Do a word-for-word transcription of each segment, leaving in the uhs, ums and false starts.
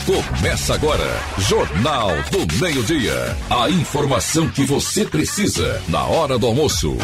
Começa agora, Jornal do Meio-Dia. A informação que você precisa na hora do almoço.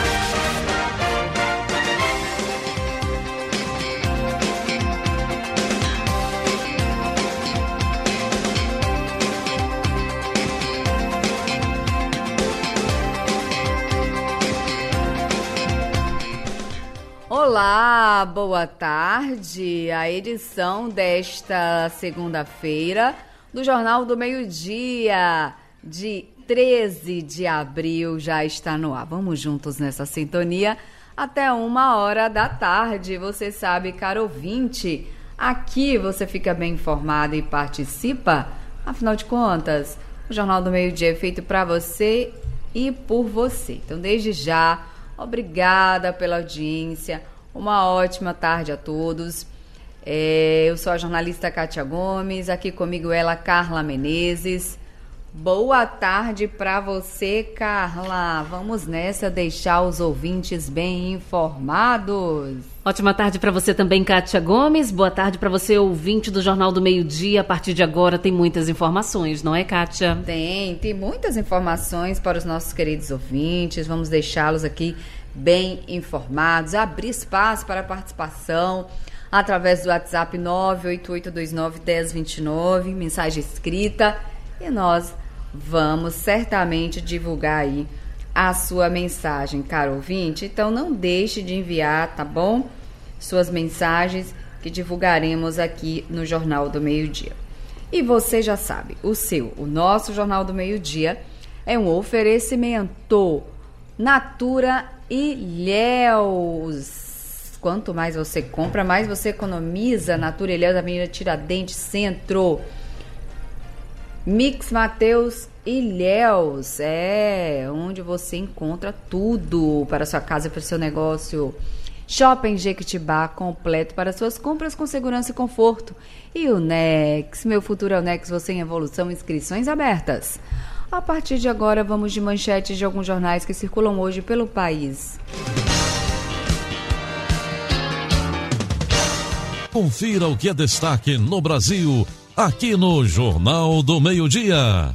Olá, boa tarde. A edição desta segunda-feira do Jornal do Meio-Dia, de treze de abril, já está no ar. Vamos juntos nessa sintonia até uma hora da tarde. Você sabe, caro ouvinte, aqui você fica bem informado e participa. Afinal de contas, o Jornal do Meio-Dia é feito para você e por você. Então, desde já, obrigada pela audiência. Uma ótima tarde a todos. É, eu sou a jornalista Kátia Gomes, aqui comigo ela, Carla Menezes. Boa tarde para você, Carla. Vamos nessa deixar os ouvintes bem informados. Ótima tarde para você também, Kátia Gomes. Boa tarde para você, ouvinte do Jornal do Meio-Dia. A partir de agora tem muitas informações, não é, Kátia? Tem, tem muitas informações para os nossos queridos ouvintes. Vamos deixá-los aqui bem informados, abrir espaço para a participação através do WhatsApp nove oito oito dois nove um zero dois nove, mensagem escrita, e nós vamos certamente divulgar aí a sua mensagem, caro ouvinte. Então não deixe de enviar, tá bom? Suas mensagens que divulgaremos aqui no Jornal do Meio-Dia. E você já sabe, o seu, o nosso Jornal do Meio-Dia é um oferecimento Natura Ilhéus. Quanto mais você compra, mais você economiza. Natura Ilhéus, Avenida Tiradentes, Centro. Mix Mateus Ilhéus, é onde você encontra tudo para sua casa e para o seu negócio. Shopping Jequitibá, completo para suas compras com segurança e conforto. E o Nex, meu futuro é o Nex, você em evolução, inscrições abertas. A partir de agora, vamos de manchetes de alguns jornais que circulam hoje pelo país. Confira o que é destaque no Brasil, aqui no Jornal do Meio-Dia.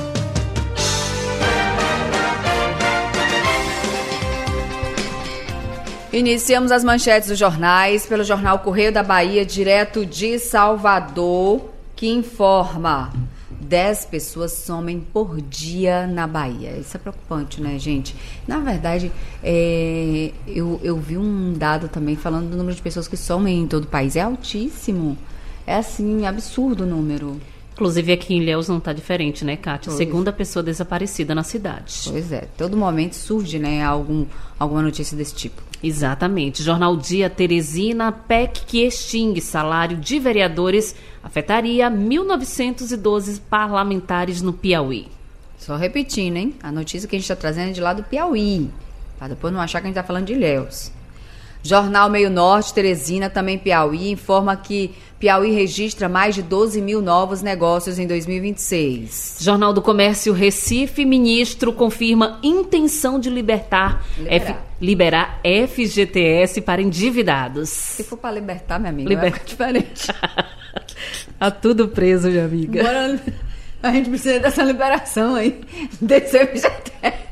Iniciamos as manchetes dos jornais pelo jornal Correio da Bahia, direto de Salvador, que informa: dez pessoas somem por dia na Bahia. Isso é preocupante, né, gente? Na verdade, é, eu, eu vi um dado também falando do número de pessoas que somem em todo o país. É altíssimo. É, assim, absurdo o número. Inclusive aqui em Ilhéus não está diferente, né, Kátia? Pois. Segunda pessoa desaparecida na cidade. Pois é. Todo momento surge, né, algum, alguma notícia desse tipo. Exatamente. Jornal Dia, Teresina, P E C que extingue salário de vereadores afetaria mil novecentos e doze parlamentares no Piauí. Só repetindo, hein? A notícia que a gente está trazendo é de lá do Piauí, para depois não achar que a gente está falando de Ilhéus. Jornal Meio Norte, Teresina, também Piauí, informa que Piauí registra mais de doze mil novos negócios em dois mil e vinte e seis. Jornal do Comércio, Recife, ministro confirma intenção de libertar Liberar. F, liberar F G T S para endividados. Se for para libertar, minha amiga, Liber... vai ficar diferente. Tá tudo preso, minha amiga. Bora, a gente precisa dessa liberação aí, desse F G T S.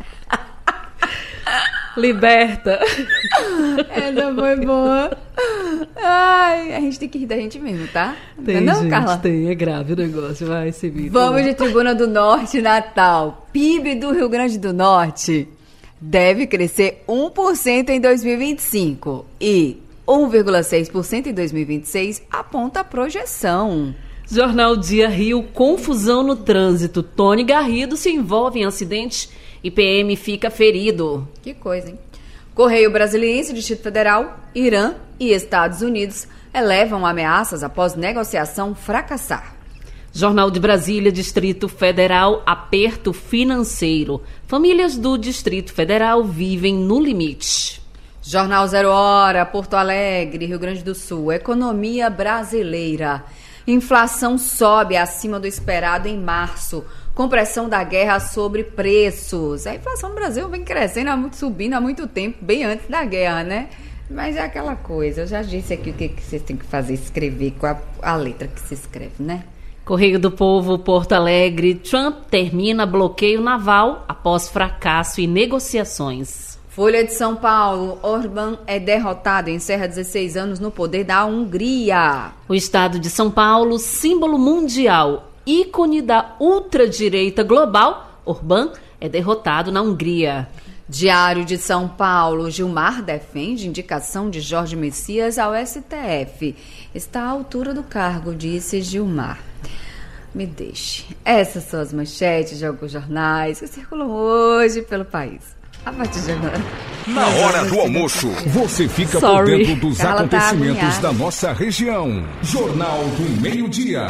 Liberta. Essa foi boa. Ai, a gente tem que rir da gente mesmo, tá? Tem, não, gente, Carla? tem. É grave o negócio. Vai, se vira. Vamos de Tribuna do Norte, Natal. P I B do Rio Grande do Norte deve crescer um por cento em dois mil e vinte e cinco e um vírgula seis por cento em dois mil e vinte e seis, aponta a projeção. Jornal Dia Rio, confusão no trânsito. Tony Garrido se envolve em acidente e P M fica ferido. Que coisa, hein? Correio Brasiliense, Distrito Federal, Irã e Estados Unidos elevam ameaças após negociação fracassar. Jornal de Brasília, Distrito Federal, aperto financeiro. Famílias do Distrito Federal vivem no limite. Jornal Zero Hora, Porto Alegre, Rio Grande do Sul, economia brasileira. Inflação sobe acima do esperado em março, com pressão da guerra sobre preços. A inflação no Brasil vem crescendo, subindo há muito tempo, bem antes da guerra, né? Mas é aquela coisa, eu já disse aqui o que, que vocês têm que fazer, escrever com a, a letra que se escreve, né? Correio do Povo, Porto Alegre. Trump termina bloqueio naval após fracasso em negociações. Folha de São Paulo. Orbán é derrotado e encerra dezesseis anos no poder da Hungria. O estado de São Paulo, símbolo mundial, ícone da ultradireita global, Orbán é derrotado na Hungria. Diário de São Paulo. Gilmar defende indicação de Jorge Messias ao S T F. Está à altura do cargo, disse Gilmar. Me deixe. Essas são as manchetes de alguns jornais que circulam hoje pelo país. A partir de agora. Na hora do almoço, você fica Sorry. por dentro dos Ela tá acontecimentos agoniada. da nossa região. Jornal do Meio-Dia.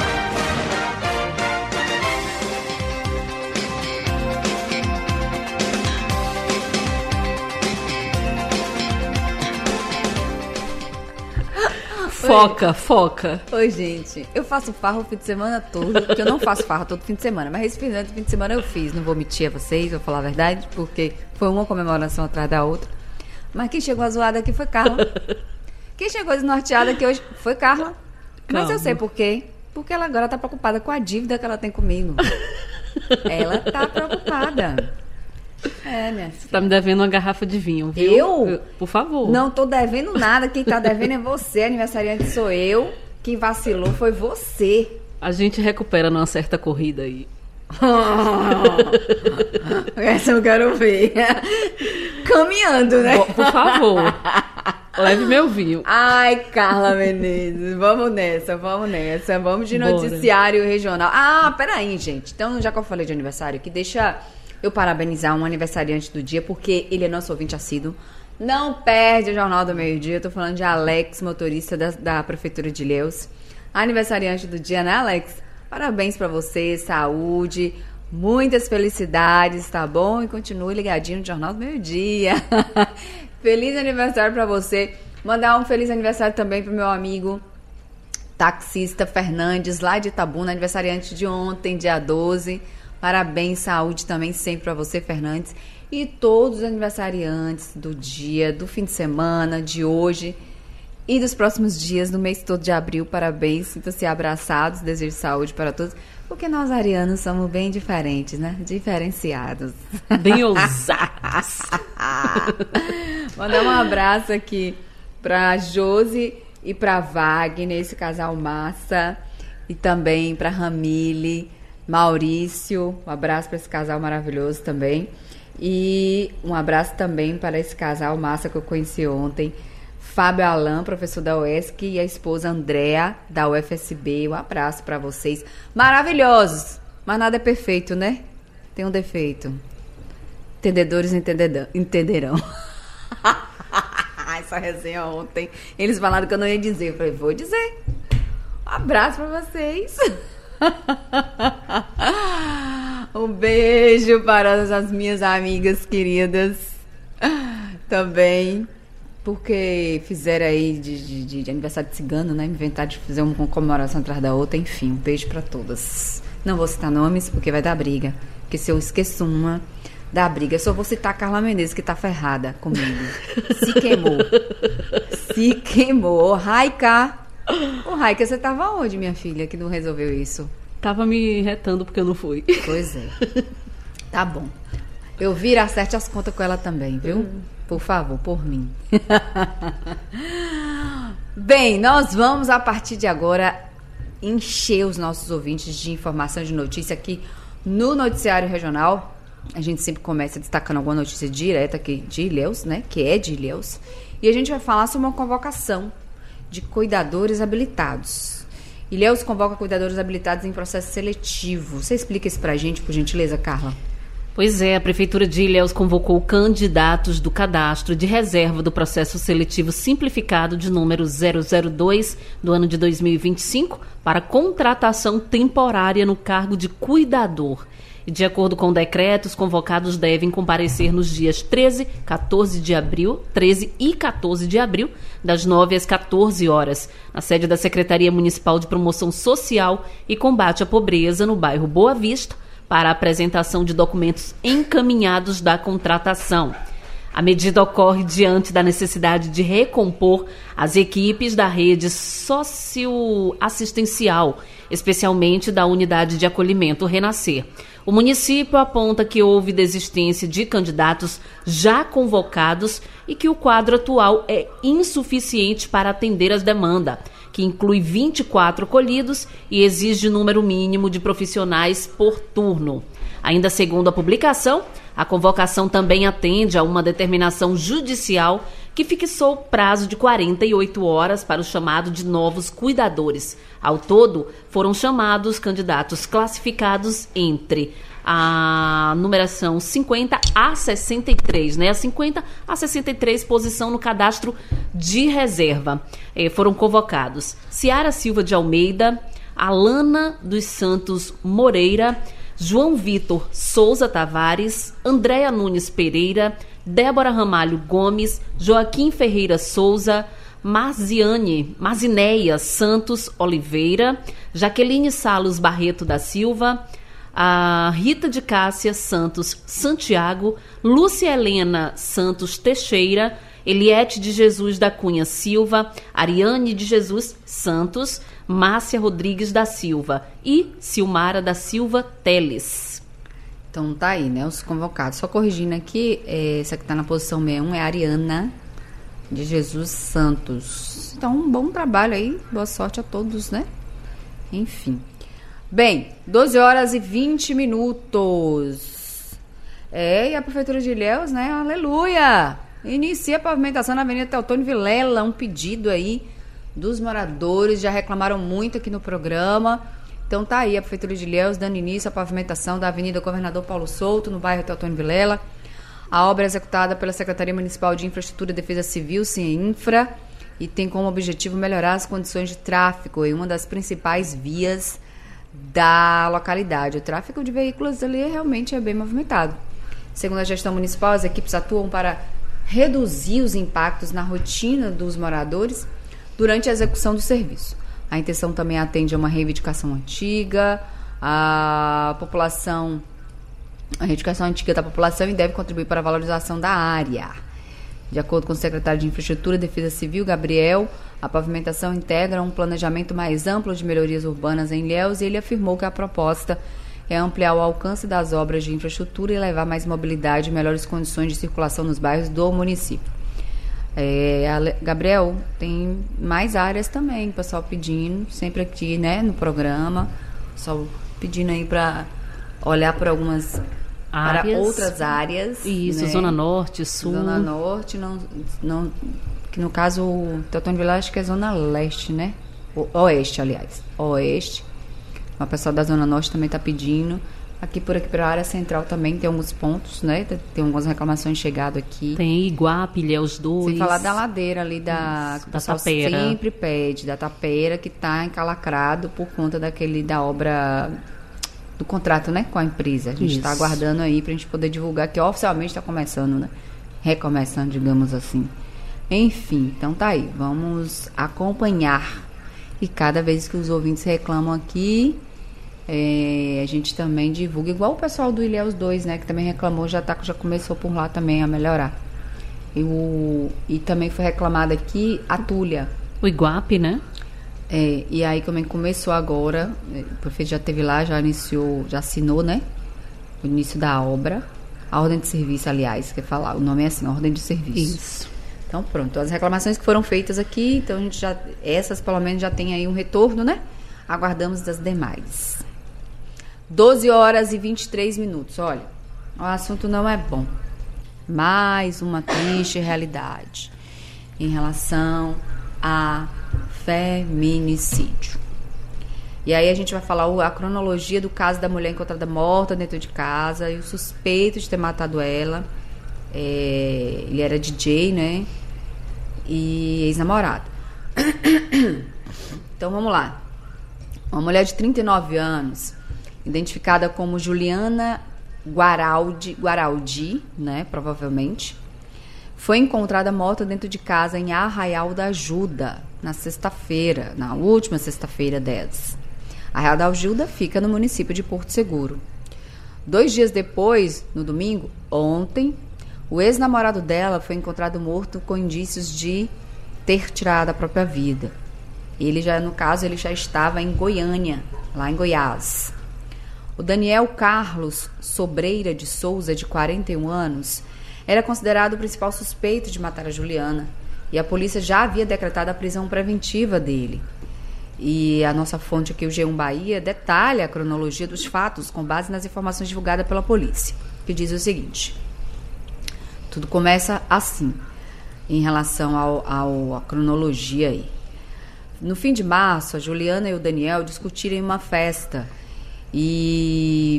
Foca, foca. Oi, gente. Eu faço farra o fim de semana todo, porque eu não faço farra todo fim de semana, mas esse fim de semana eu fiz. Não vou mentir a vocês, vou falar a verdade, porque foi uma comemoração atrás da outra. Mas quem chegou azoada aqui foi Carla. Quem chegou desnorteada aqui hoje foi Carla. Mas Calma. eu sei por quê. Porque ela agora tá preocupada com a dívida que ela tem comigo. Ela tá preocupada. É, minha filha. Tá me devendo uma garrafa de vinho, viu? Eu? Por favor. Não tô devendo nada. Quem tá devendo é você. Aniversariante sou eu. Quem vacilou foi você. A gente recupera numa certa corrida aí. Essa eu quero ver. Caminhando, né? Bo- Por favor. Leve meu vinho. Ai, Carla Menezes, vamos nessa, vamos nessa. Vamos de noticiário Bora. regional. Ah, peraí, gente. Então, já que eu falei de aniversário aqui, deixa eu parabenizar um aniversariante do dia, porque ele é nosso ouvinte assíduo. Não perde o Jornal do Meio-Dia. Eu tô falando de Alex, motorista da, da Prefeitura de Ilhéus. Aniversariante do dia, né, Alex? Parabéns pra você, saúde, muitas felicidades, tá bom? E continue ligadinho no Jornal do Meio-Dia. Feliz aniversário pra você. Mandar um feliz aniversário também pro meu amigo taxista Fernandes, lá de Itabuna, aniversariante de ontem, dia doze. Parabéns, saúde também sempre pra você, Fernandes. E todos os aniversariantes do dia, do fim de semana, de hoje e dos próximos dias, no mês todo de abril. Parabéns, sintam-se abraçados, desejo saúde para todos. Porque nós arianos somos bem diferentes, né? Diferenciados. Bem ousados. Mandar um abraço aqui pra Josi e pra Wagner, esse casal massa. E também pra Ramile, Maurício. Um abraço pra esse casal maravilhoso também. E um abraço também para esse casal massa que eu conheci ontem. Fábio Alan, professor da U E S C, e a esposa Andréa, da U F S B. Um abraço pra vocês. Maravilhosos! Mas nada é perfeito, né? Tem um defeito. Entendedores entendedão, entenderão. Essa resenha ontem. Eles falaram que eu não ia dizer. Eu falei, vou dizer. Um abraço pra vocês. Um beijo para as minhas amigas queridas. Também. Porque fizeram aí de, de, de aniversário de cigano, né? Inventaram de fazer uma comemoração atrás da outra. Enfim, um beijo pra todas. Não vou citar nomes, porque vai dar briga. Porque se eu esqueço uma, dá briga. Eu só vou citar a Carla Menezes, que tá ferrada comigo. Se queimou. Se queimou. Ô, Raika. Ô, Raika, você tava onde, minha filha, que não resolveu isso? Tava me retando porque eu não fui. Pois é. Tá bom. Eu viro, acerte as contas com ela também, viu? Hum. Por favor, por mim. Bem, nós vamos, a partir de agora, encher os nossos ouvintes de informação, de notícia aqui no Noticiário Regional. A gente sempre começa destacando alguma notícia direta aqui de Ilhéus, né? Que é de Ilhéus. E a gente vai falar sobre uma convocação de cuidadores habilitados. Ilhéus convoca cuidadores habilitados em processo seletivo. Você explica isso pra gente, por gentileza, Carla? Pois é, a Prefeitura de Ilhéus convocou candidatos do cadastro de reserva do processo seletivo simplificado de número zero zero dois do ano de dois mil e vinte e cinco para contratação temporária no cargo de cuidador. E de acordo com o decreto, os convocados devem comparecer nos dias treze, quatorze de abril, treze e quatorze de abril, das nove às quatorze horas, na sede da Secretaria Municipal de Promoção Social e Combate à Pobreza, no bairro Boa Vista, para a apresentação de documentos encaminhados da contratação. A medida ocorre diante da necessidade de recompor as equipes da rede socioassistencial, especialmente da unidade de acolhimento Renascer. O município aponta que houve desistência de candidatos já convocados e que o quadro atual é insuficiente para atender as demandas, que inclui vinte e quatro acolhidos e exige número mínimo de profissionais por turno. Ainda segundo a publicação, a convocação também atende a uma determinação judicial que fixou prazo de quarenta e oito horas para o chamado de novos cuidadores. Ao todo, foram chamados candidatos classificados entre a numeração cinquenta a sessenta e três, né? A cinquenta a sessenta e três posição no cadastro de reserva. Eh, foram convocados Ciara Silva de Almeida, Alana dos Santos Moreira, João Vitor Souza Tavares, Andréa Nunes Pereira, Débora Ramalho Gomes, Joaquim Ferreira Souza, Marziane, Marzineia Santos Oliveira, Jaqueline Salos Barreto da Silva, a Rita de Cássia Santos Santiago, Lúcia Helena Santos Teixeira, Eliete de Jesus da Cunha Silva, Ariane de Jesus Santos, Márcia Rodrigues da Silva e Silmara da Silva Teles. Então tá aí, né, os convocados. Só corrigindo aqui, é, essa que tá na posição sessenta e um é a Ariana de Jesus Santos. Então, um bom trabalho aí, boa sorte a todos, né? Enfim. Bem, doze horas e vinte minutos. É, e a Prefeitura de Ilhéus, né, aleluia! Inicia a pavimentação na Avenida Teotônio Vilela, um pedido aí dos moradores, já reclamaram muito aqui no programa. Então tá aí a Prefeitura de Ilhéus dando início à pavimentação da Avenida Governador Paulo Souto, no bairro Teotônio Vilela. A obra é executada pela Secretaria Municipal de Infraestrutura e Defesa Civil, CIEINFRA, e tem como objetivo melhorar as condições de tráfego em uma das principais vias da localidade. O tráfego de veículos ali realmente é bem movimentado. Segundo a gestão municipal, as equipes atuam para reduzir os impactos na rotina dos moradores durante a execução do serviço. A intenção também atende a uma reivindicação antiga, a população, a reivindicação antiga da população e deve contribuir para a valorização da área. De acordo com o secretário de Infraestrutura e Defesa Civil, Gabriel, a pavimentação integra um planejamento mais amplo de melhorias urbanas em Ilhéus e ele afirmou que a proposta é ampliar o alcance das obras de infraestrutura e levar mais mobilidade e melhores condições de circulação nos bairros do município. É, Gabriel, tem mais áreas também, o pessoal pedindo, sempre aqui, né, no programa, o pessoal pedindo aí para olhar por algumas áreas, para outras áreas. Isso, né? Zona Norte, Sul. Zona Norte, não, não, que no caso o Teotônio Vilela acho que é Zona Leste, né? O, Oeste, aliás, Oeste. O pessoal da Zona Norte também está pedindo. Aqui por aqui para a área central também tem alguns pontos, né? Tem algumas reclamações chegado aqui. Tem Iguape, Ilhéus dois. Sem falar da ladeira ali da, Isso, que o da pessoal Tapeira. sempre pede, da Tapeira, que está encalacrado por conta daquele da obra do contrato, né, com a empresa. A gente está aguardando aí para a gente poder divulgar que oficialmente está começando, né? Recomeçando, digamos assim. Enfim, então tá aí. Vamos acompanhar. E cada vez que os ouvintes reclamam aqui, é, a gente também divulga, igual o pessoal do Ilhéus dois, né, que também reclamou, já, tá, já começou por lá também a melhorar. E, o, e também foi reclamada aqui a Tulha. O Iguape, né? É, e aí também começou agora, o prefeito já esteve lá, já iniciou, já assinou, né, o início da obra, a ordem de serviço, aliás, quer falar, o nome é assim, ordem de serviço. Isso. Então pronto, as reclamações que foram feitas aqui, então a gente já, essas pelo menos já tem aí um retorno, né? Aguardamos das demais. doze horas e vinte e três minutos, olha, o assunto não é bom. Mais uma triste realidade em relação a feminicídio. E aí a gente vai falar a cronologia do caso da mulher encontrada morta dentro de casa e o suspeito de ter matado ela. É, ele era D J, né? E ex-namorado. Então vamos lá. Uma mulher de trinta e nove anos, identificada como Juliana Guaraldi, Guaraldi, né? Provavelmente, foi encontrada morta dentro de casa em Arraial da Ajuda, na sexta-feira, na última sexta-feira dez. Arraial da Ajuda fica no município de Porto Seguro. Dois dias depois, no domingo, ontem, O ex-namorado dela foi encontrado morto com indícios de ter tirado a própria vida. Ele já, no caso, ele já estava em Goiânia, lá em Goiás. O Daniel Carlos Sobreira de Souza, de quarenta e um anos, era considerado o principal suspeito de matar a Juliana, e a polícia já havia decretado a prisão preventiva dele. E a nossa fonte aqui, o G um Bahia, detalha a cronologia dos fatos com base nas informações divulgadas pela polícia, que diz o seguinte: tudo começa assim, em relação ao, ao, à cronologia aí. No fim de março, a Juliana e o Daniel discutiram em uma festa e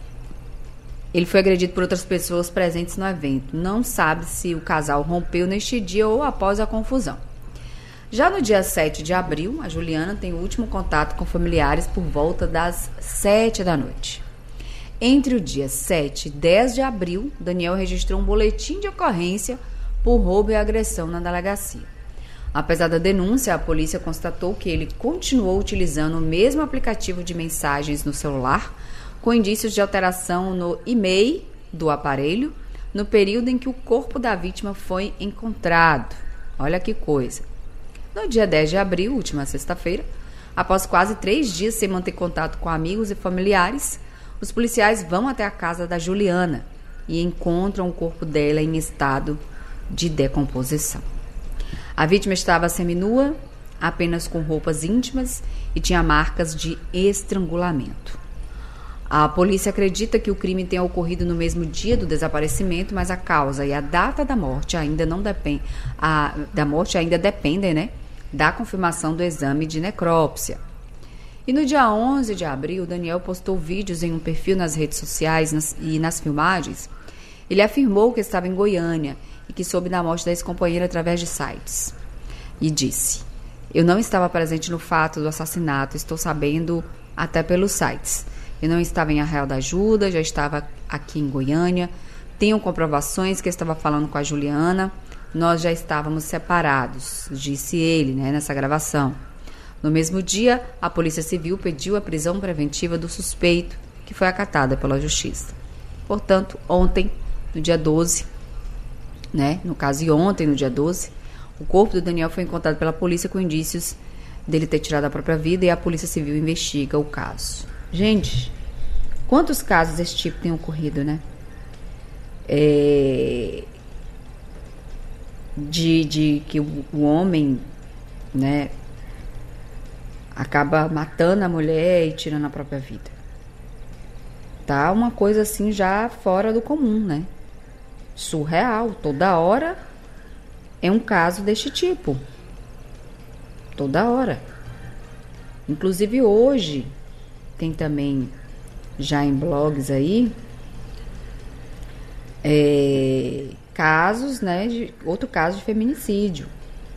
ele foi agredido por outras pessoas presentes no evento. Não sabe se o casal rompeu neste dia ou após a confusão. Já no dia sete de abril, a Juliana tem o último contato com familiares por volta das sete da noite. Entre o dia sete e dez de abril, Daniel registrou um boletim de ocorrência por roubo e agressão na delegacia. Apesar da denúncia, a polícia constatou que ele continuou utilizando o mesmo aplicativo de mensagens no celular, com indícios de alteração no e-mail do aparelho, no período em que o corpo da vítima foi encontrado. Olha que coisa. No dia dez de abril, última sexta-feira, após quase três dias sem manter contato com amigos e familiares, os policiais vão até a casa da Juliana e encontram o corpo dela em estado de decomposição. A vítima estava seminua, apenas com roupas íntimas e tinha marcas de estrangulamento. A polícia acredita que o crime tenha ocorrido no mesmo dia do desaparecimento, mas a causa e a data da morte ainda não dependem, a, da morte ainda dependem, né, da confirmação do exame de necrópsia. E no dia onze de abril, Daniel postou vídeos em um perfil nas redes sociais nas, e nas filmagens. Ele afirmou que estava em Goiânia e que soube da morte da ex-companheira através de sites. E disse: eu não estava presente no fato do assassinato, estou sabendo até pelos sites. Eu não estava em Arraial da Ajuda, já estava aqui em Goiânia. Tenho comprovações que eu estava falando com a Juliana. Nós já estávamos separados, disse ele, né, nessa gravação. No mesmo dia, a Polícia Civil pediu a prisão preventiva do suspeito, que foi acatada pela Justiça. Portanto, ontem, no dia doze, né, no caso de ontem, no dia doze, o corpo do Daniel foi encontrado pela polícia com indícios dele ter tirado a própria vida e a Polícia Civil investiga o caso. Gente, quantos casos desse tipo têm ocorrido, né? É... De, de que o, o homem, né, acaba matando a mulher e tirando a própria vida. Tá uma coisa assim já fora do comum, né? Surreal. Toda hora é um caso deste tipo. Toda hora. Inclusive hoje tem também já em blogs aí é, casos, né, de outro caso de feminicídio.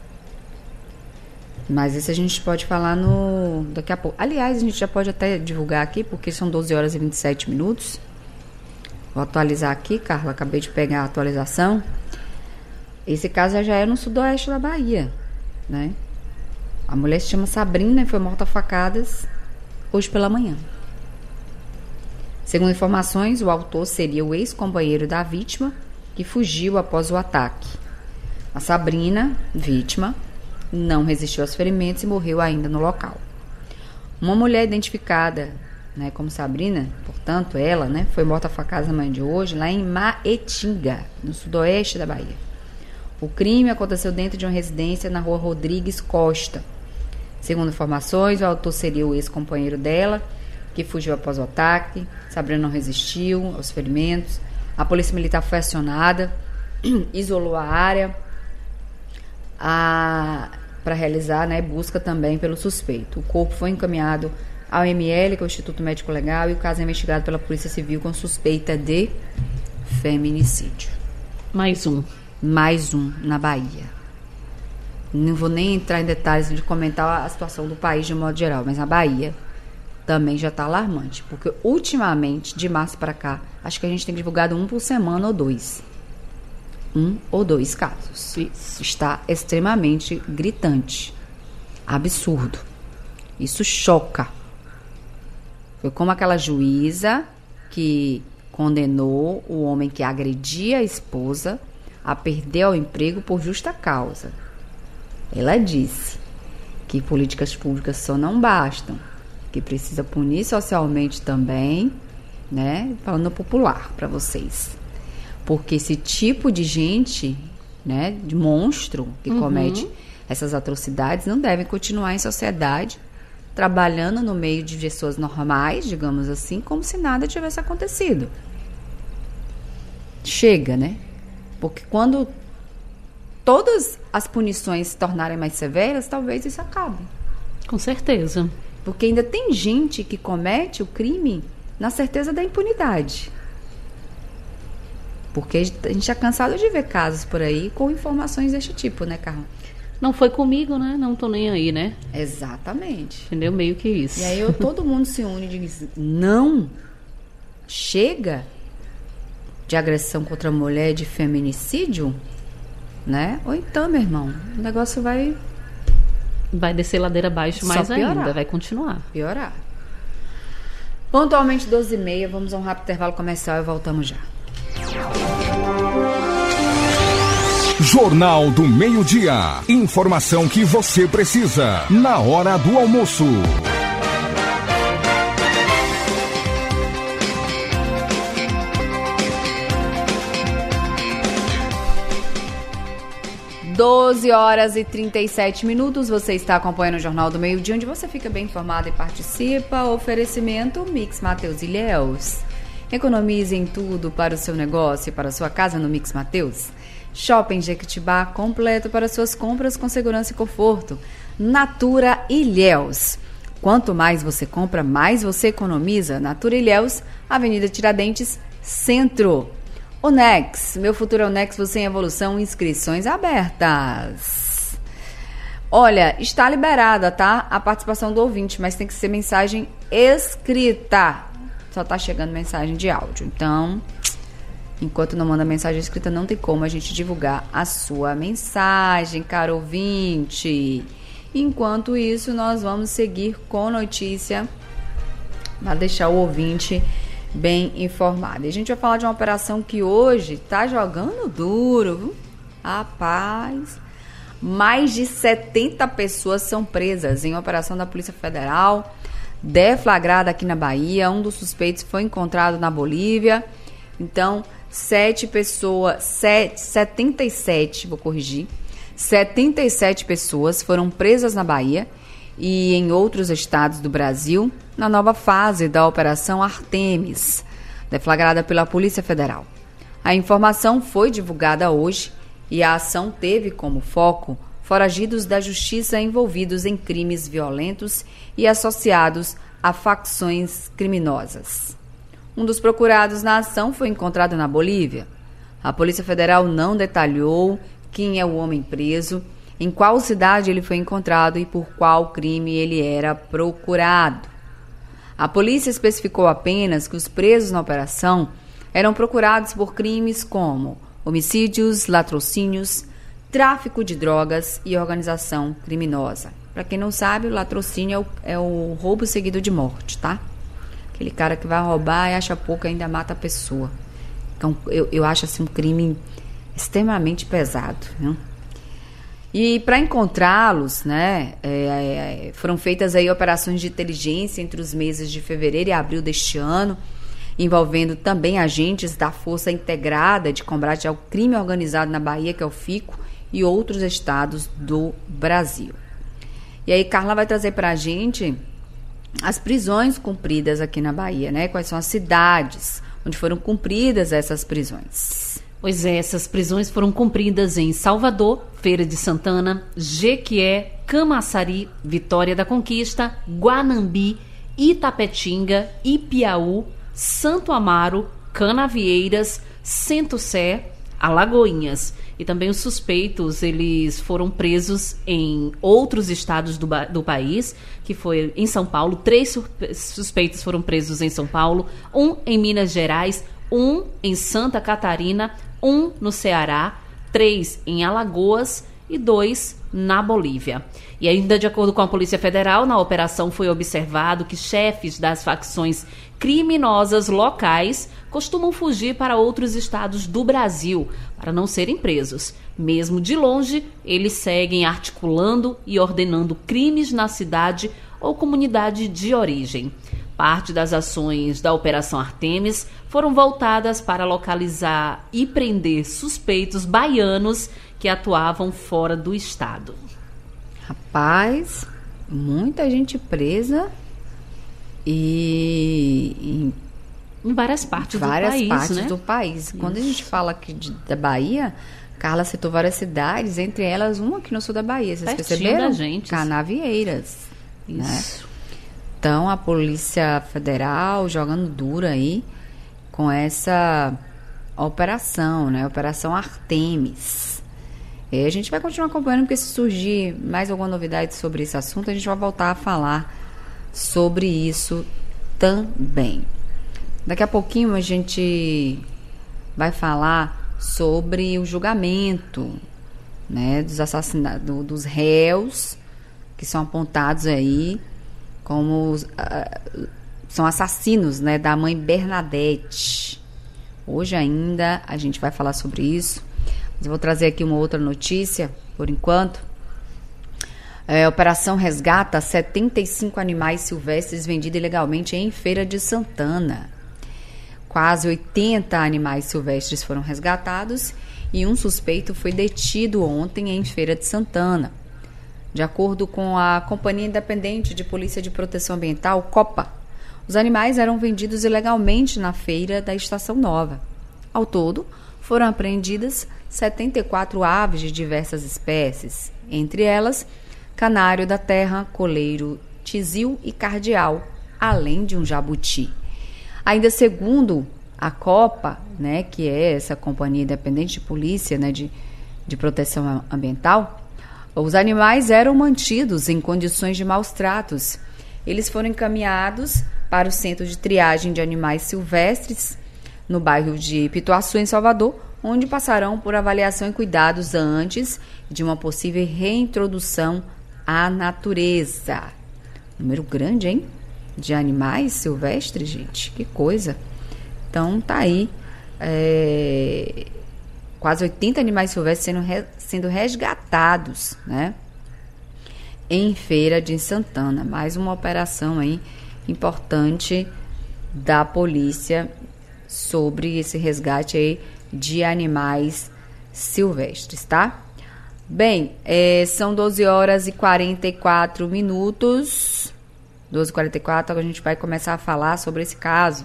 Mas isso a gente pode falar no daqui a pouco. Aliás, a gente já pode até divulgar aqui, porque são doze horas e vinte e sete minutos. Vou atualizar aqui, Carla, acabei de pegar a atualização. Esse caso já é no sudoeste da Bahia, né? A mulher se chama Sabrina e foi morta a facadas hoje pela manhã. Segundo informações, o autor seria o ex-companheiro da vítima, que fugiu após o ataque. A Sabrina, vítima, não resistiu aos ferimentos e morreu ainda no local. Uma mulher identificada, né, como Sabrina, portanto, ela, né, foi morta a facadas na manhã de hoje, lá em Maetinga, no sudoeste da Bahia. O crime aconteceu dentro de uma residência na rua Rodrigues Costa. Segundo informações, o autor seria o ex-companheiro dela, que fugiu após o ataque. Sabrina não resistiu aos ferimentos. A polícia militar foi acionada, isolou a área para realizar, né, busca também pelo suspeito. O corpo foi encaminhado ao M L, que é o Instituto Médico Legal, e o caso é investigado pela Polícia Civil com suspeita de feminicídio. Mais um. Mais um na Bahia. Não vou nem entrar em detalhes de comentar a situação do país de modo geral, mas a Bahia também já está alarmante, porque ultimamente, de março para cá, acho que a gente tem divulgado um por semana ou dois. Um ou dois casos. Isso. Está extremamente gritante. Absurdo. Isso choca. Foi como aquela juíza que condenou o homem que agredia a esposa a perder o emprego por justa causa. Ela disse que políticas públicas só não bastam, que precisa punir socialmente também, né? Falando popular para vocês. Porque esse tipo de gente, né, de monstro que uhum. comete essas atrocidades não deve continuar em sociedade, trabalhando no meio de pessoas normais, digamos assim, como se nada tivesse acontecido. Chega, né? Porque quando todas as punições se tornarem mais severas, talvez isso acabe. Com certeza. Porque ainda tem gente que comete o crime na certeza da impunidade. Porque a gente está cansado de ver casos por aí com informações deste tipo, né, Carla? Não foi comigo, né? Não tô nem aí, né? Exatamente. Entendeu? Meio que isso. E aí eu, todo mundo se une e diz, não, chega de agressão contra a mulher, de feminicídio, né? Ou então, meu irmão, o negócio vai... Vai descer ladeira abaixo mais ainda, vai continuar. Piorar. Pontualmente doze e meia, vamos a um rápido intervalo comercial e voltamos já. Jornal do Meio-Dia. Informação que você precisa na hora do almoço. doze horas e trinta e sete minutos, você está acompanhando o Jornal do Meio-Dia, onde você fica bem informado e participa. Oferecimento Mix Mateus Ilhéus. Economize em tudo para o seu negócio e para a sua casa no Mix Mateus. Shopping Jequitibá, completo para suas compras com segurança e conforto. Natura Ilhéus. Quanto mais você compra, mais você economiza. Natura Ilhéus, Avenida Tiradentes, Centro. Onex, meu futuro é Onex, você em evolução, inscrições abertas. Olha, está liberada, tá? A participação do ouvinte, mas tem que ser mensagem escrita. Só tá chegando mensagem de áudio. Então, enquanto não manda mensagem escrita, não tem como a gente divulgar a sua mensagem, caro ouvinte. Enquanto isso, nós vamos seguir com notícia para deixar o ouvinte bem informado. E a gente vai falar de uma operação que hoje está jogando duro, viu? Rapaz, mais de setenta pessoas são presas em operação da Polícia Federal, deflagrada aqui na Bahia. Um dos suspeitos foi encontrado na Bolívia. Então, sete pessoas, sete, setenta e sete, vou corrigir, setenta e sete pessoas foram presas na Bahia e em outros estados do Brasil, na nova fase da Operação Artemis, deflagrada pela Polícia Federal. A informação foi divulgada hoje e a ação teve como foco foragidos da justiça envolvidos em crimes violentos e associados a facções criminosas. Um dos procurados na ação foi encontrado na Bolívia. A Polícia Federal não detalhou quem é o homem preso, em qual cidade ele foi encontrado e por qual crime ele era procurado. A polícia especificou apenas que os presos na operação eram procurados por crimes como homicídios, latrocínios, tráfico de drogas e organização criminosa. Para quem não sabe, o latrocínio é o, é o roubo seguido de morte, tá? Aquele cara que vai roubar e acha pouco e ainda mata a pessoa. Então, eu, eu acho assim um crime extremamente pesado, né? E para encontrá-los, né, é, é, foram feitas aí operações de inteligência entre os meses de fevereiro e abril deste ano, envolvendo também agentes da Força Integrada de Combate ao Crime Organizado na Bahia, que é o FICO, e outros estados do Brasil. E aí, Carla vai trazer para a gente as prisões cumpridas aqui na Bahia, né? Quais são as cidades onde foram cumpridas essas prisões. Pois é, essas prisões foram cumpridas em Salvador, Feira de Santana, Jequié, Camaçari, Vitória da Conquista, Guanambi, Itapetinga, Ipiaú, Santo Amaro, Canavieiras, Centro-Sé, Alagoinhas. E também os suspeitos, eles foram presos em outros estados do, do país, que foi em São Paulo. Três suspeitos foram presos em São Paulo, um em Minas Gerais, um em Santa Catarina, um no Ceará, três em Alagoas e dois na Bolívia. E ainda de acordo com a Polícia Federal, na operação foi observado que chefes das facções criminosas locais costumam fugir para outros estados do Brasil para não serem presos. Mesmo de longe, eles seguem articulando e ordenando crimes na cidade ou comunidade de origem. Parte das ações da Operação Artemis foram voltadas para localizar e prender suspeitos baianos que atuavam fora do estado. Rapaz, muita gente presa e em várias partes várias do país, partes né? do país. Quando a gente fala aqui de, da Bahia, Carla citou várias cidades, entre elas uma aqui no sul da Bahia. Vocês Pertinho perceberam? da gente. Canavieiras. Isso. Né? Então, a Polícia Federal jogando dura aí com essa operação, né? Operação Artemis. E a gente vai continuar acompanhando, porque se surgir mais alguma novidade sobre esse assunto, a gente vai voltar a falar sobre isso também. Daqui a pouquinho a gente vai falar sobre o julgamento, né, dos assassinatos, dos réus que são apontados aí como uh, são assassinos, né, da mãe Bernadette. Hoje ainda a gente vai falar sobre isso. Mas eu vou trazer aqui uma outra notícia, por enquanto. É, a Operação resgata setenta e cinco animais silvestres vendidos ilegalmente em Feira de Santana. Quase oitenta animais silvestres foram resgatados e um suspeito foi detido ontem em Feira de Santana. De acordo com a Companhia Independente de Polícia de Proteção Ambiental, COPA, os animais eram vendidos ilegalmente na feira da Estação Nova. Ao todo, foram apreendidas setenta e quatro aves de diversas espécies, entre elas canário da terra, coleiro, tizil e cardeal, além de um jabuti. Ainda segundo a COPA, né, que é essa Companhia Independente de Polícia, né, de, de Proteção Ambiental, os animais eram mantidos em condições de maus tratos. Eles foram encaminhados para o Centro de Triagem de Animais Silvestres, no bairro de Pituaçu, em Salvador, onde passarão por avaliação e cuidados antes de uma possível reintrodução à natureza. Número grande, hein? De animais silvestres, gente. Que coisa. Então, tá aí. É... Quase oitenta animais silvestres sendo, re... sendo resgatados, né? Em Feira de Santana. Mais uma operação aí importante da polícia sobre esse resgate aí de animais silvestres, tá? Bem, é, são doze horas e quarenta e quatro minutos. doze e quarenta e quatro, agora a gente vai começar a falar sobre esse caso.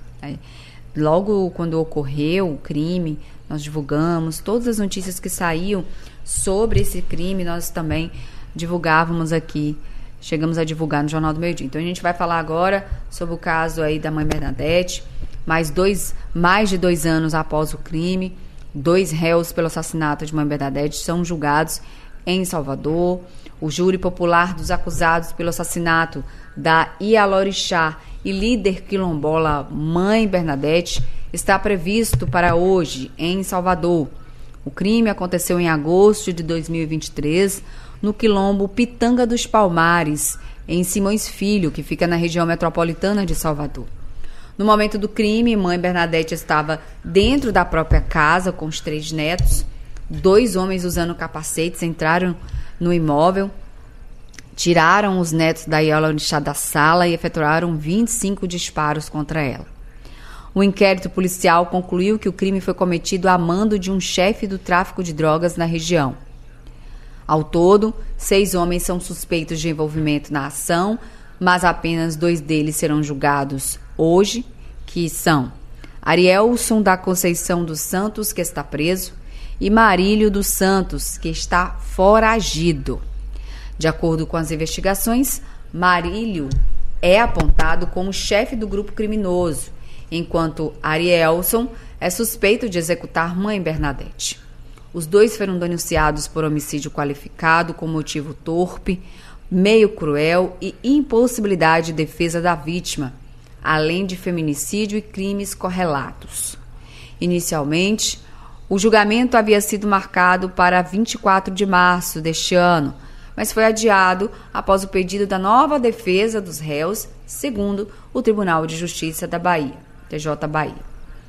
Logo quando ocorreu o crime, nós divulgamos todas as notícias que saíam sobre esse crime, nós também divulgávamos aqui, chegamos a divulgar no Jornal do Meio Dia. Então a gente vai falar agora sobre o caso aí da mãe Bernadette. Mais, dois, mais de dois anos após o crime, dois réus pelo assassinato de mãe Bernadette são julgados em Salvador. O júri popular dos acusados pelo assassinato da Ialorixá e líder quilombola mãe Bernadette está previsto para hoje em Salvador. O crime aconteceu em agosto de dois mil e vinte e três no quilombo Pitanga dos Palmares, em Simões Filho, que fica na região metropolitana de Salvador. No momento do crime, mãe Bernadette estava dentro da própria casa com os três netos. Dois homens usando capacetes entraram no imóvel, tiraram os netos da Ialorixá da sala e efetuaram vinte e cinco disparos contra ela. O inquérito policial concluiu que o crime foi cometido a mando de um chefe do tráfico de drogas na região. Ao todo, seis homens são suspeitos de envolvimento na ação, mas apenas dois deles serão julgados hoje, que são Arielson da Conceição dos Santos, que está preso, e Marílio dos Santos, que está foragido. De acordo com as investigações, Marílio é apontado como chefe do grupo criminoso, enquanto Arielson é suspeito de executar mãe Bernadette. Os dois foram denunciados por homicídio qualificado com motivo torpe, meio cruel e impossibilidade de defesa da vítima, além de feminicídio e crimes correlatos. Inicialmente, O julgamento havia sido marcado para vinte e quatro de março deste ano, mas foi adiado após o pedido da nova defesa dos réus, segundo o Tribunal de Justiça da Bahia, T J Bahia.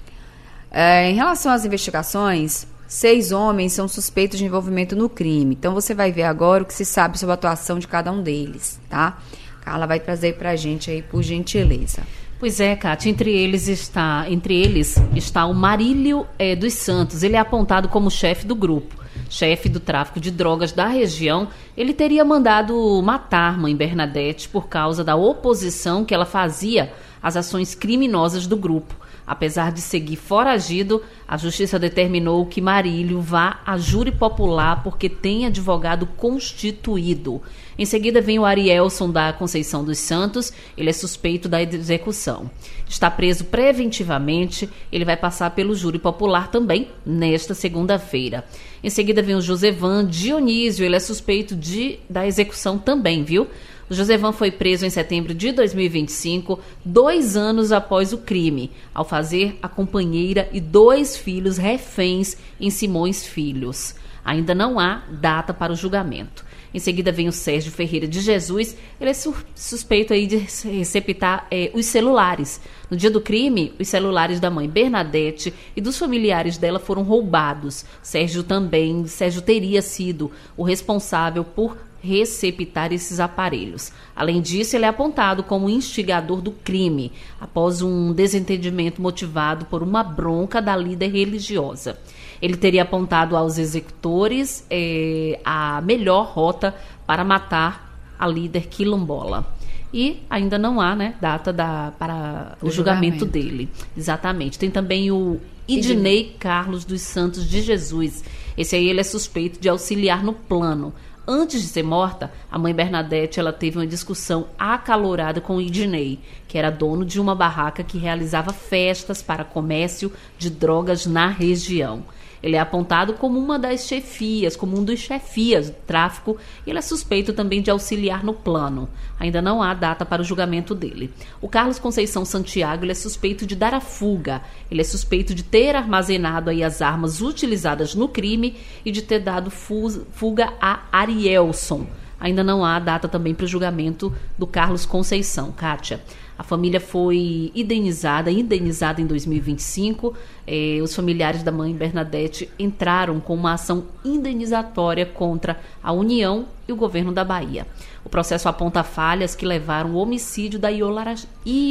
É, em relação às investigações, seis homens são suspeitos de envolvimento no crime. Então você vai ver agora o que se sabe sobre a atuação de cada um deles, tá? Carla vai trazer pra gente aí, por gentileza. Pois é, Kátia, entre eles está, entre eles está o Marílio é, dos Santos. Ele é apontado como chefe do grupo, chefe do tráfico de drogas da região. Ele teria mandado matar mãe Bernadette por causa da oposição que ela fazia às ações criminosas do grupo. Apesar de seguir foragido, a justiça determinou que Marílio vá a júri popular porque tem advogado constituído. Em seguida vem o Arielson da Conceição dos Santos, ele é suspeito da execução. Está preso preventivamente, ele vai passar pelo júri popular também nesta segunda-feira. Em seguida vem o Josevan Dionísio, ele é suspeito de, da execução também, viu? O Josevan foi preso em setembro de dois mil e vinte e cinco, dois anos após o crime, ao fazer a companheira e dois filhos reféns em Simões Filhos. Ainda não há data para o julgamento. Em seguida vem o Sérgio Ferreira de Jesus, ele é suspeito aí de receptar é, os celulares. No dia do crime, os celulares da mãe Bernadette e dos familiares dela foram roubados. Sérgio também, Sérgio teria sido o responsável por receptar esses aparelhos. Além disso, ele é apontado como instigador do crime, após um desentendimento motivado por uma bronca da líder religiosa. Ele teria apontado aos executores eh, a melhor rota para matar a líder quilombola. E ainda não há, né, data da, para o, o julgamento, julgamento dele. Exatamente. Tem também o Idinei Carlos dos Santos de Jesus. Esse aí ele é suspeito de auxiliar no plano. Antes de ser morta, a mãe Bernadette ela teve uma discussão acalorada com o Idinei, que era dono de uma barraca que realizava festas para comércio de drogas na região. Ele é apontado como uma das chefias, como um dos chefias do tráfico, e ele é suspeito também de auxiliar no plano. Ainda não há data para o julgamento dele. O Carlos Conceição Santiago ele é suspeito de dar a fuga. Ele é suspeito de ter armazenado aí as armas utilizadas no crime e de ter dado fuga a Arielson. Ainda não há data também para o julgamento do Carlos Conceição, Kátia. A família foi indenizada, indenizada em dois mil e vinte e cinco. Eh, os familiares da mãe Bernadette entraram com uma ação indenizatória contra a União e o governo da Bahia. O processo aponta falhas que levaram ao homicídio da Iolaraxá.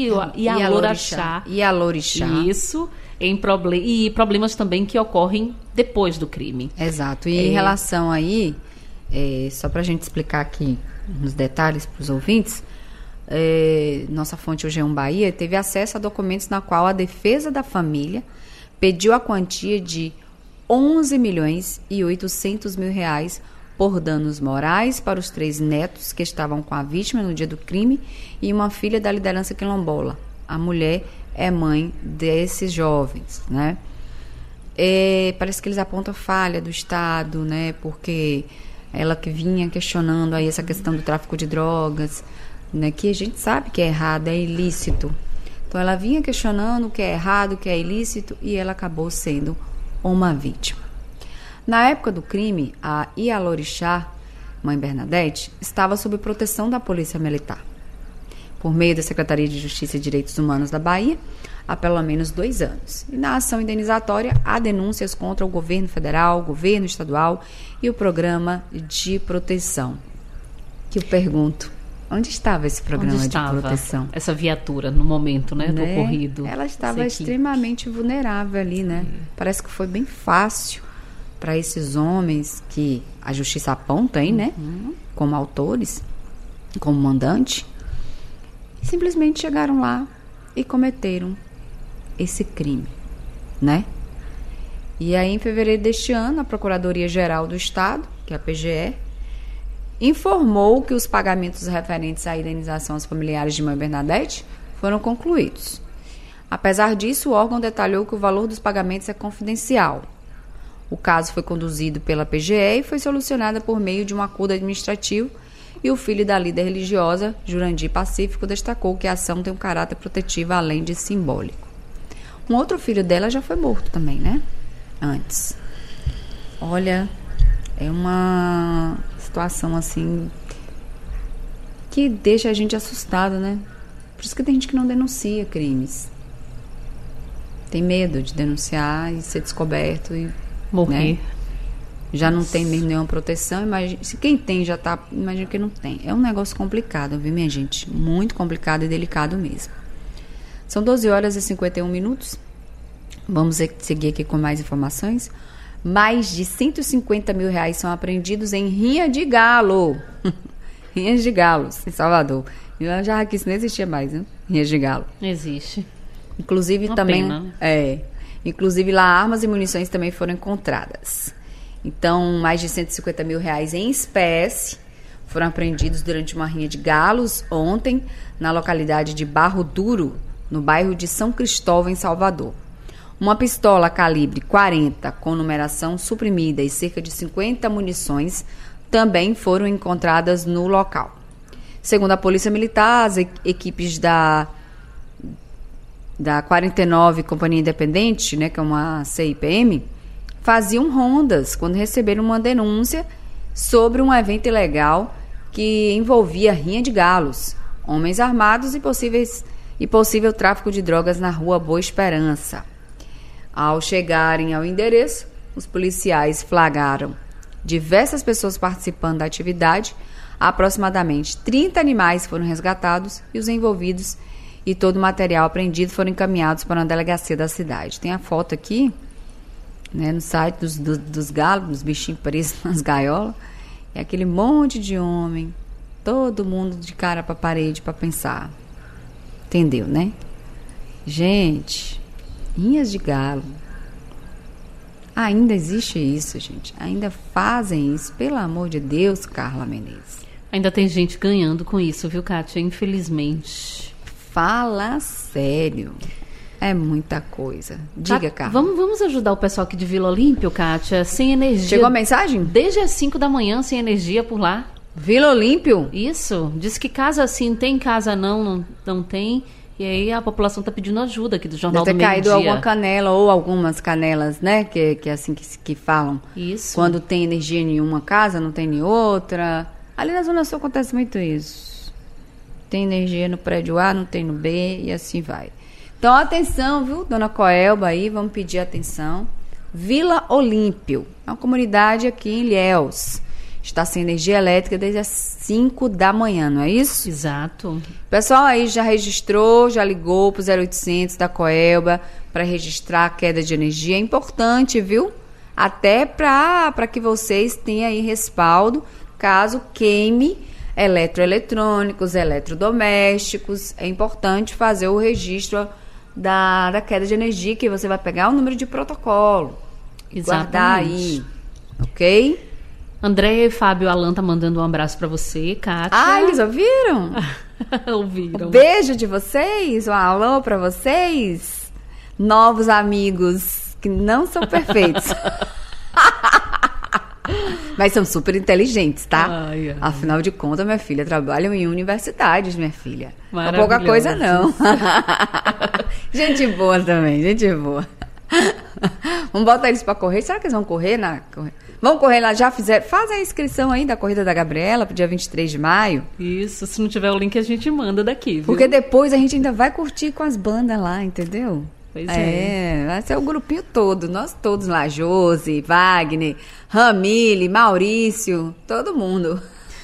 Ialorixá. Ialorixá. Isso, em proble- e problemas também que ocorrem depois do crime. Exato. E é... em relação aí, é, só para a gente explicar aqui nos detalhes para os ouvintes, É, nossa fonte, o G um Bahia, teve acesso a documentos na qual a defesa da família pediu a quantia de onze milhões e oitocentos mil reais por danos morais para os três netos que estavam com a vítima no dia do crime e uma filha da liderança quilombola. A mulher é mãe desses jovens, né? É, parece que eles apontam falha do Estado, né? Porque ela que vinha questionando aí essa questão do tráfico de drogas, né, que a gente sabe que é errado, é ilícito. Então ela vinha questionando o que é errado, o que é ilícito, e ela acabou sendo uma vítima. Na época do crime, a Ialorixá, mãe Bernadette, estava sob proteção da Polícia Militar, por meio da Secretaria de Justiça e Direitos Humanos da Bahia, há pelo menos dois anos. E na ação indenizatória, há denúncias contra o governo federal, o governo estadual e o programa de proteção. Que eu pergunto, onde estava esse programa Onde de estava proteção? Essa viatura no momento, né, do né? ocorrido? Ela estava extremamente vulnerável ali, né? É. Parece que foi bem fácil para esses homens que a justiça aponta aí, né? Uhum. Como autores, como mandante. Simplesmente chegaram lá e cometeram esse crime, né? E aí, em fevereiro deste ano, a Procuradoria-Geral do Estado, que é a P G E, informou que os pagamentos referentes à indenização aos familiares de mãe Bernadette foram concluídos. Apesar disso, o órgão detalhou que o valor dos pagamentos é confidencial. O caso foi conduzido pela P G E e foi solucionado por meio de um acordo administrativo, e o filho da líder religiosa, Jurandir Pacífico, destacou que a ação tem um caráter protetivo além de simbólico. Um outro filho dela já foi morto também, né? Antes. Olha, é uma situação assim que deixa a gente assustado, né? Por isso que tem gente que não denuncia crimes. Tem medo de denunciar e ser descoberto e morrer. Né? Já não tem mesmo nenhuma proteção. Imagina, se quem tem já tá, imagina que não tem. É um negócio complicado, viu, minha gente? Muito complicado e delicado mesmo. São doze horas e cinquenta e um minutos. Vamos seguir aqui com mais informações. Mais de cento e cinquenta mil reais são apreendidos em rinha de galo. Rinhas de galos, em Salvador. Eu já que isso não existia mais, né? Rinhas de galo. Existe. Inclusive Uma também... pena, né? É. Inclusive lá armas e munições também foram encontradas. Então, mais de cento e cinquenta mil reais em espécie foram apreendidos durante uma rinha de galos ontem na localidade de Barro Duro, no bairro de São Cristóvão, em Salvador. Uma pistola calibre quarenta com numeração suprimida e cerca de cinquenta munições também foram encontradas no local. Segundo a Polícia Militar, as equipes da, da quarenta e nove Companhia Independente, né, que é uma C I P M, faziam rondas quando receberam uma denúncia sobre um evento ilegal que envolvia rinha de galos, homens armados e, possíveis, e possível tráfico de drogas na rua Boa Esperança. Ao chegarem ao endereço, os policiais flagraram diversas pessoas participando da atividade. Aproximadamente trinta animais foram resgatados e os envolvidos e todo o material apreendido foram encaminhados para uma delegacia da cidade. Tem a foto aqui, né, no site dos, dos, dos galos, dos bichinhos presos nas gaiolas. É aquele monte de homem, todo mundo de cara para a parede para pensar. Entendeu, né? Gente, rinhas de galo. Ainda existe isso, gente. Ainda fazem isso. Pelo amor de Deus, Carla Menezes. Ainda tem gente ganhando com isso, viu, Kátia? Infelizmente. Fala sério. É muita coisa. Diga, Tá, Carla. Vamos, vamos ajudar o pessoal aqui de Vila Olímpia, Kátia? Sem energia. Chegou a mensagem? Desde as cinco da manhã, sem energia por lá. Vila Olímpio? Isso. Diz que casa assim tem, casa não, não, não tem. E aí a população está pedindo ajuda aqui do Jornal Deve do ter Meio-Dia. caído alguma canela ou algumas canelas, né? Que, que é assim que, que falam. Isso. Quando tem energia em uma casa, não tem em outra. Ali na Zona Sul acontece muito isso. Tem energia no prédio A, não tem no B e assim vai. Então, atenção, viu, dona Coelba aí, vamos pedir atenção. Vila Olímpio, é uma comunidade aqui em Ilhéus. Está sem energia elétrica desde as cinco da manhã, não é isso? Exato. O pessoal aí já registrou, já ligou para o zero oitocentos da Coelba para registrar a queda de energia. É importante, viu? Até para que vocês tenham aí respaldo caso queime eletroeletrônicos, eletrodomésticos. É importante fazer o registro da, da queda de energia, que você vai pegar o número de protocolo. E guardar aí, ok? André e Fábio Alan tá mandando um abraço pra você, Kátia. Ah, eles ouviram? Ouviram. Um beijo de vocês, um alô pra vocês, novos amigos que não são perfeitos. Mas são super inteligentes, tá? Ai, ai. Afinal de contas, minha filha, trabalham em universidades, minha filha. Não é pouca coisa, não. Gente boa também, gente boa. Vamos botar eles pra correr. Será que eles vão correr na... Vamos correr lá, já fizeram. Faz a inscrição aí da Corrida da Gabriela pro dia vinte e três de maio. Isso, se não tiver o link a gente manda daqui, viu? Porque depois a gente ainda vai curtir com as bandas lá, entendeu? Pois é. É, vai ser o grupinho todo, nós todos lá, Josi, Wagner, Ramile, Maurício, todo mundo.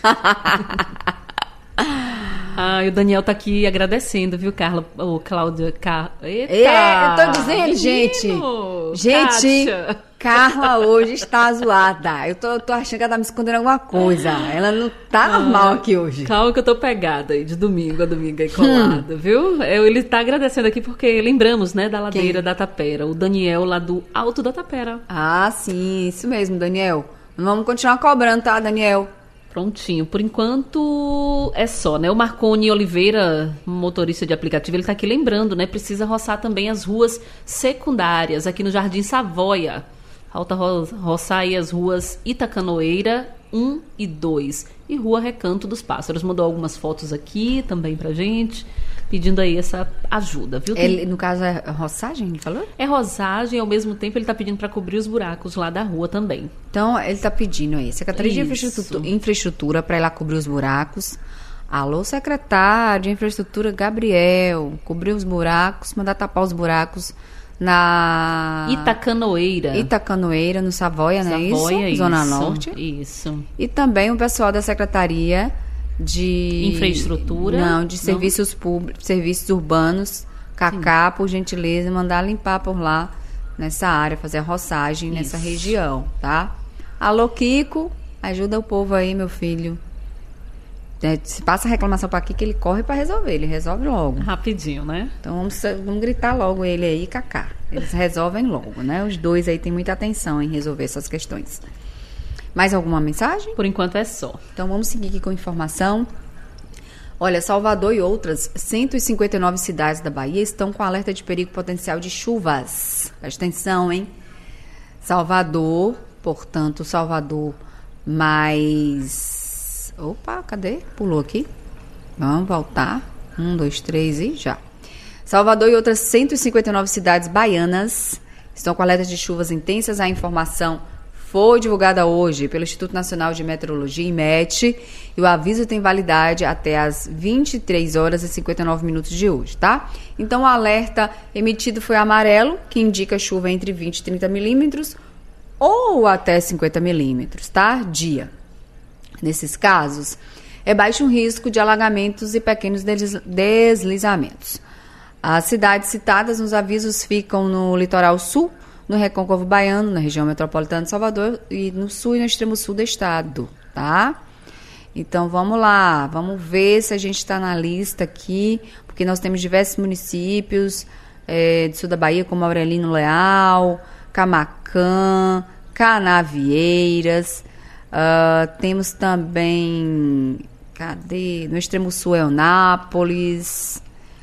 Ah, e o Daniel tá aqui agradecendo, viu, Carla? Ô, Cláudia, Car... Eita! É, eu tô dizendo, Menino, gente. Gente, Kátia. Carla hoje está zoada. Eu tô, eu tô achando que ela tá me escondendo alguma coisa. Ela não tá normal aqui hoje. Calma que eu tô pegada aí, de domingo a domingo aí colada, hum. viu? Eu, ele tá agradecendo aqui porque lembramos, né, da ladeira Quem? da Tapera. O Daniel lá do Alto da Tapera. Ah, sim, isso mesmo, Daniel. Vamos continuar cobrando, tá, Daniel? Prontinho. Por enquanto é só, né? O Marconi Oliveira, motorista de aplicativo, ele tá aqui lembrando, né? Precisa roçar também as ruas secundárias aqui no Jardim Savoia. Falta ro roçar aí as ruas Itacanoeira um e dois e Rua Recanto dos Pássaros. Mandou algumas fotos aqui também pra gente. pedindo aí essa ajuda, viu? Ele, no caso, é roçagem, ele falou? É rosagem, ao mesmo tempo ele está pedindo para cobrir os buracos lá da rua também. Então, ele está pedindo aí, Secretaria Isso. de Infraestrutura, Infraestrutura para ir lá cobrir os buracos. Alô, secretário de Infraestrutura, Gabriel, cobrir os buracos, mandar tapar os buracos na... Itacanoeira. Itacanoeira, no Savoia, não é Savoia, isso? Zona isso, Norte. Isso. E também o pessoal da Secretaria de... Infraestrutura. Não, de Não. serviços públicos, serviços urbanos, Cacá, por gentileza, mandar limpar por lá, nessa área, fazer a roçagem Isso. nessa região, tá? Alô, Kiko, ajuda o povo aí, meu filho. É, se passa a reclamação para aqui, que ele corre para resolver, ele resolve logo. Rapidinho, né? Então vamos, vamos gritar logo ele aí, Cacá. Eles resolvem logo, né? Os dois aí têm muita atenção em resolver essas questões. Mais alguma mensagem? Por enquanto é só. Então vamos seguir aqui com informação. Olha, Salvador e outras cento e cinquenta e nove cidades da Bahia estão com alerta de perigo potencial de chuvas. Presta atenção, hein? Salvador, portanto, Salvador mais... Opa, cadê? Pulou aqui. Vamos voltar. Um, dois, três e já. Salvador e outras cento e cinquenta e nove cidades baianas estão com alerta de chuvas intensas. A informação foi divulgada hoje pelo Instituto Nacional de Meteorologia, IMET, e o aviso tem validade até as vinte e três horas e cinquenta e nove minutos de hoje, tá? Então, o alerta emitido foi amarelo, que indica chuva entre vinte e trinta milímetros ou até cinquenta milímetros, tá? Dia. Nesses casos, é baixo risco de alagamentos e pequenos deslizamentos. As cidades citadas nos avisos ficam no litoral sul, no Recôncavo Baiano, na região metropolitana de Salvador, e no sul e no extremo sul do estado, tá? Então, vamos lá, vamos ver se a gente está na lista aqui, porque nós temos diversos municípios é, do sul da Bahia, como Aurelino Leal, Camacã, Canavieiras. Uh, temos também, cadê? No extremo sul, Eunápolis,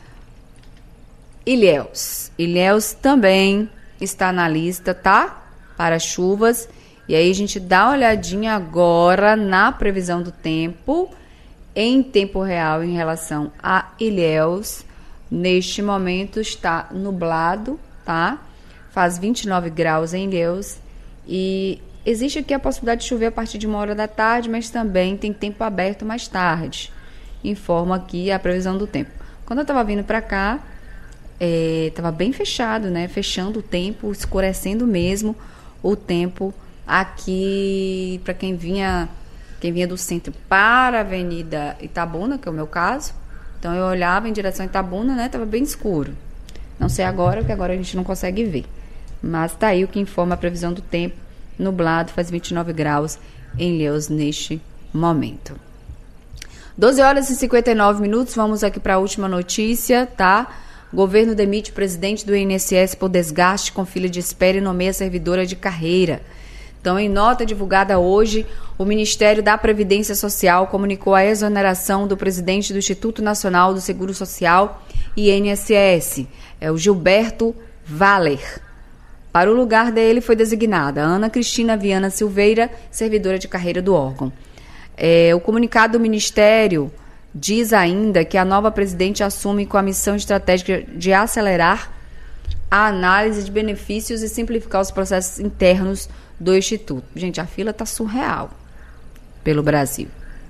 Ilhéus. Ilhéus também está na lista, tá? Para chuvas. E aí a gente dá uma olhadinha agora na previsão do tempo, em tempo real, em relação a Ilhéus. Neste momento está nublado, tá? Faz vinte e nove graus em Ilhéus e... existe aqui a possibilidade de chover a partir de uma hora da tarde, mas também tem tempo aberto mais tarde. Informa aqui a previsão do tempo. Quando eu estava vindo para cá, estava é, bem fechado, né? Fechando o tempo, escurecendo mesmo o tempo aqui para quem vinha, quem vinha do centro para a Avenida Itabuna, que é o meu caso. Então eu olhava em direção a Itabuna, né? Estava bem escuro. Não sei agora, porque agora a gente não consegue ver. Mas tá aí o que informa a previsão do tempo. Nublado, faz vinte e nove graus em Ilhéus neste momento. doze horas e cinquenta e nove minutos, vamos aqui para a última notícia, tá? Governo demite presidente do I N S S por desgaste com fila de espera e nomeia servidora de carreira. Então, em nota divulgada hoje, o Ministério da Previdência Social comunicou a exoneração do presidente do Instituto Nacional do Seguro Social, I N S S, é o Gilberto Valer. Para o lugar dele foi designada Ana Cristina Viana Silveira, servidora de carreira do órgão. É, o comunicado do Ministério diz ainda que a nova presidente assume com a missão estratégica de acelerar a análise de benefícios e simplificar os processos internos do Instituto. Gente, a fila está surreal pelo Brasil.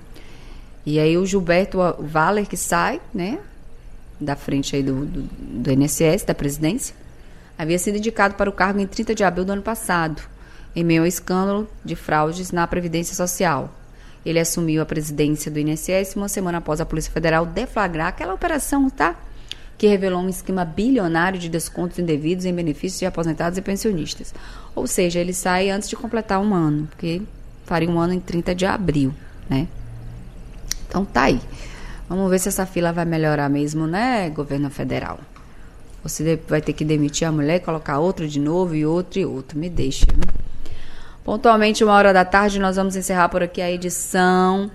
E aí o Gilberto Valer, que sai, né, da frente aí do, do, do I N S S, da presidência, havia sido indicado para o cargo em trinta de abril do ano passado, em meio ao escândalo de fraudes na Previdência Social. Ele assumiu a presidência do I N S S uma semana após a Polícia Federal deflagrar aquela operação, tá? Que revelou um esquema bilionário de descontos indevidos em benefícios de aposentados e pensionistas. Ou seja, ele sai antes de completar um ano, porque faria um ano em trinta de abril, né? Então tá aí. Vamos ver se essa fila vai melhorar mesmo, né, governo federal? Você vai ter que demitir a mulher, colocar outro de novo e outro e outro. Me deixa, né? Pontualmente, uma hora da tarde, nós vamos encerrar por aqui a edição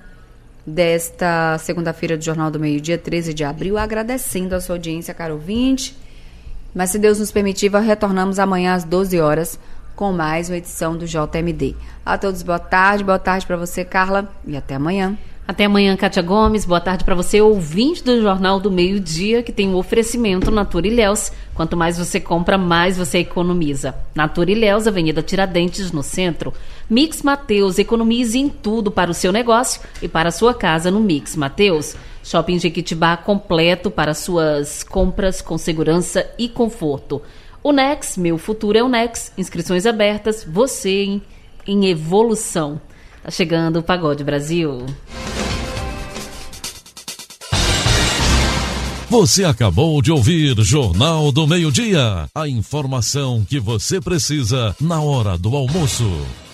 desta segunda-feira do Jornal do Meio-Dia, treze de abril, agradecendo a sua audiência, caro ouvinte. Mas, se Deus nos permitir, retornamos amanhã às doze horas com mais uma edição do J M D. A todos, boa tarde, boa tarde para você, Carla, e até amanhã. Até amanhã, Kátia Gomes. Boa tarde para você, ouvinte do Jornal do Meio Dia, que tem um oferecimento Natura Ilhéus. Quanto mais você compra, mais você economiza. Natura Ilhéus, Avenida Tiradentes, no centro. Mix Mateus, economize em tudo para o seu negócio e para a sua casa no Mix Mateus. Shopping Jequitibá completo para suas compras com segurança e conforto. O Nex, meu futuro é o Nex. Inscrições abertas, você em, em evolução. Tá chegando o Pagode Brasil. Você acabou de ouvir Jornal do Meio-Dia. A informação que você precisa na hora do almoço.